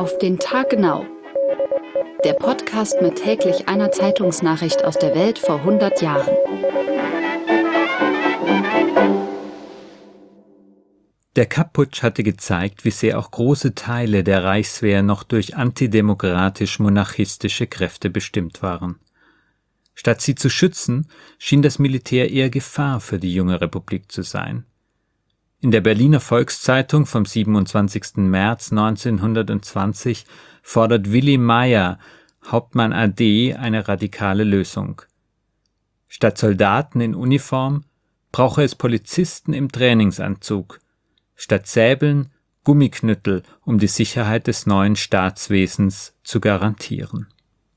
Auf den Tag genau. Der Podcast mit täglich einer Zeitungsnachricht aus der Welt vor 100 Jahren. Der Kapp-Putsch hatte gezeigt, wie sehr auch große Teile der Reichswehr noch durch antidemokratisch-monarchistische Kräfte bestimmt waren. Statt sie zu schützen, schien das Militär eher Gefahr für die junge Republik zu sein. In der Berliner Volkszeitung vom 27. März 1920 fordert Willi Meyer, Hauptmann AD, eine radikale Lösung. Statt Soldaten in Uniform brauche es Polizisten im Trainingsanzug, statt Säbeln Gummiknüttel, um die Sicherheit des neuen Staatswesens zu garantieren.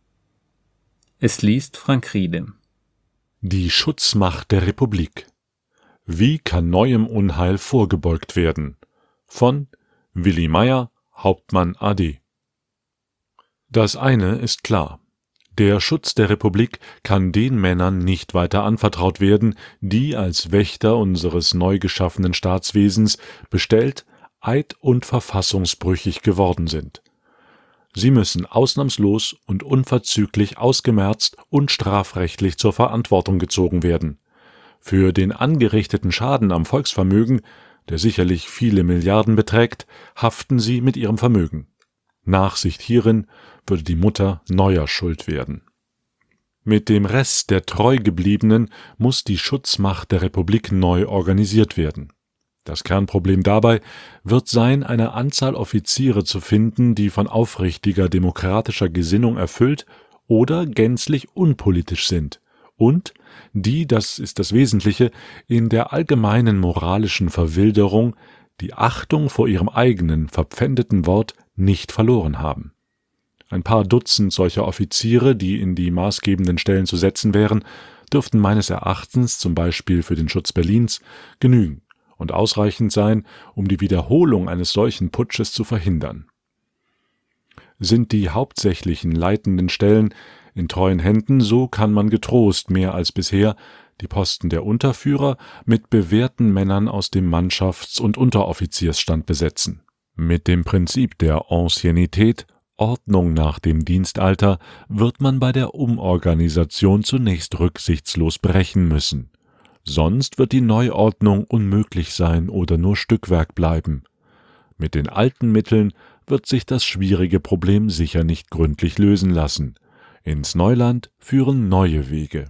Es liest Frank Riede. Die Schutzmacht der Republik. Wie kann neuem Unheil vorgebeugt werden? Von Willi Meyer, Hauptmann AD. Das eine ist klar. Der Schutz der Republik kann den Männern nicht weiter anvertraut werden, die als Wächter unseres neu geschaffenen Staatswesens bestellt, eid- und verfassungsbrüchig geworden sind. Sie müssen ausnahmslos und unverzüglich ausgemerzt und strafrechtlich zur Verantwortung gezogen werden. Für den angerichteten Schaden am Volksvermögen, der sicherlich viele Milliarden beträgt, haften sie mit ihrem Vermögen. Nachsicht hierin würde die Mutter neuer Schuld werden. Mit dem Rest der Treugebliebenen muss die Schutzmacht der Republik neu organisiert werden. Das Kernproblem dabei wird sein, eine Anzahl Offiziere zu finden, die von aufrichtiger demokratischer Gesinnung erfüllt oder gänzlich unpolitisch sind und die, das ist das Wesentliche, in der allgemeinen moralischen Verwilderung die Achtung vor ihrem eigenen verpfändeten Wort nicht verloren haben. Ein paar Dutzend solcher Offiziere, die in die maßgebenden Stellen zu setzen wären, dürften meines Erachtens, zum Beispiel für den Schutz Berlins, genügen und ausreichend sein, um die Wiederholung eines solchen Putsches zu verhindern. Sind die hauptsächlichen leitenden Stellen in treuen Händen, so kann man getrost mehr als bisher die Posten der Unterführer mit bewährten Männern aus dem Mannschafts- und Unteroffiziersstand besetzen. Mit dem Prinzip der Anciennität, Ordnung nach dem Dienstalter, wird man bei der Umorganisation zunächst rücksichtslos brechen müssen. Sonst wird die Neuordnung unmöglich sein oder nur Stückwerk bleiben. Mit den alten Mitteln wird sich das schwierige Problem sicher nicht gründlich lösen lassen. Ins Neuland führen neue Wege.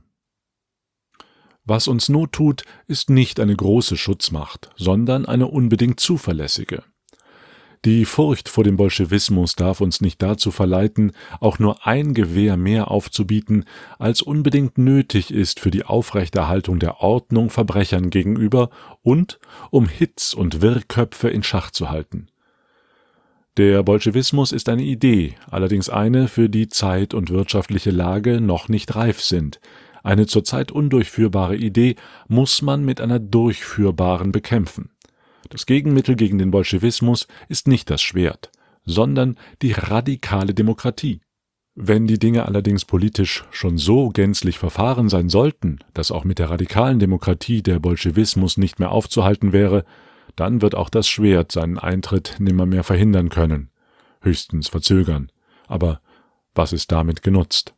Was uns Not tut, ist nicht eine große Schutzmacht, sondern eine unbedingt zuverlässige. Die Furcht vor dem Bolschewismus darf uns nicht dazu verleiten, auch nur ein Gewehr mehr aufzubieten, als unbedingt nötig ist für die Aufrechterhaltung der Ordnung Verbrechern gegenüber und um Hitz- und Wirrköpfe in Schach zu halten. Der Bolschewismus ist eine Idee, allerdings eine, für die Zeit und wirtschaftliche Lage noch nicht reif sind. Eine zurzeit undurchführbare Idee muss man mit einer durchführbaren bekämpfen. Das Gegenmittel gegen den Bolschewismus ist nicht das Schwert, sondern die radikale Demokratie. Wenn die Dinge allerdings politisch schon so gänzlich verfahren sein sollten, dass auch mit der radikalen Demokratie der Bolschewismus nicht mehr aufzuhalten wäre, dann wird auch das Schwert seinen Eintritt nimmermehr verhindern können, höchstens verzögern. Aber was ist damit genutzt?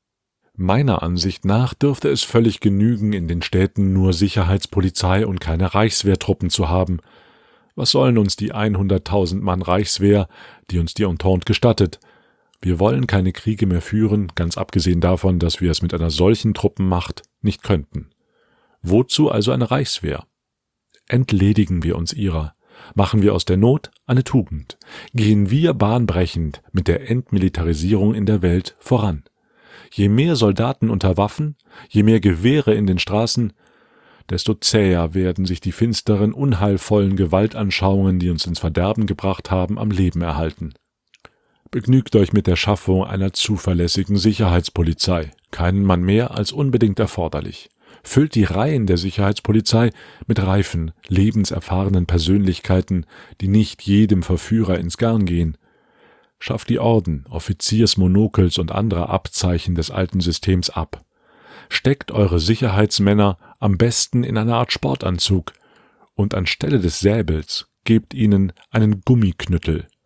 Meiner Ansicht nach dürfte es völlig genügen, in den Städten nur Sicherheitspolizei und keine Reichswehrtruppen zu haben. Was sollen uns die 100.000 Mann Reichswehr, die uns die Entente gestattet? Wir wollen keine Kriege mehr führen, ganz abgesehen davon, dass wir es mit einer solchen Truppenmacht nicht könnten. Wozu also eine Reichswehr? Entledigen wir uns ihrer, machen wir aus der Not eine Tugend, gehen wir bahnbrechend mit der Entmilitarisierung in der Welt voran. Je mehr Soldaten unter Waffen, je mehr Gewehre in den Straßen, desto zäher werden sich die finsteren, unheilvollen Gewaltanschauungen, die uns ins Verderben gebracht haben, am Leben erhalten. Begnügt euch mit der Schaffung einer zuverlässigen Sicherheitspolizei, keinen Mann mehr als unbedingt erforderlich. Füllt die Reihen der Sicherheitspolizei mit reifen, lebenserfahrenen Persönlichkeiten, die nicht jedem Verführer ins Garn gehen. Schafft die Orden, Offiziersmonokels und andere Abzeichen des alten Systems ab. Steckt eure Sicherheitsmänner am besten in eine Art Sportanzug und anstelle des Säbels gebt ihnen einen Gummiknüttel.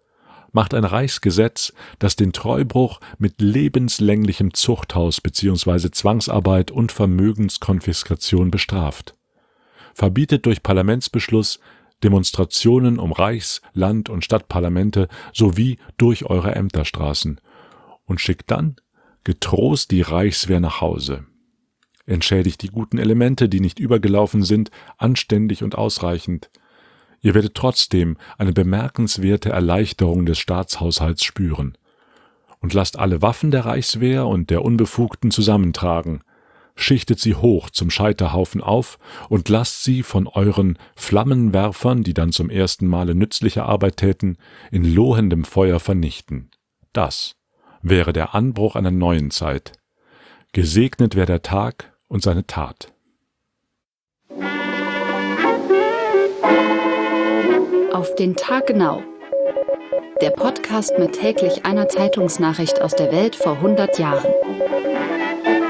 macht ein Reichsgesetz, das den Treubruch mit lebenslänglichem Zuchthaus bzw. Zwangsarbeit und Vermögenskonfiskation bestraft, verbietet durch Parlamentsbeschluss Demonstrationen um Reichs-, Land- und Stadtparlamente sowie durch eure Ämterstraßen und schickt dann getrost die Reichswehr nach Hause. Entschädigt die guten Elemente, die nicht übergelaufen sind, anständig und ausreichend. Ihr werdet trotzdem eine bemerkenswerte Erleichterung des Staatshaushalts spüren. Und lasst alle Waffen der Reichswehr und der Unbefugten zusammentragen. Schichtet sie hoch zum Scheiterhaufen auf und lasst sie von euren Flammenwerfern, die dann zum ersten Male nützliche Arbeit täten, in lohendem Feuer vernichten. Das wäre der Anbruch einer neuen Zeit. Gesegnet wäre der Tag und seine Tat. Auf den Tag genau. Der Podcast mit täglich einer Zeitungsnachricht aus der Welt vor 100 Jahren.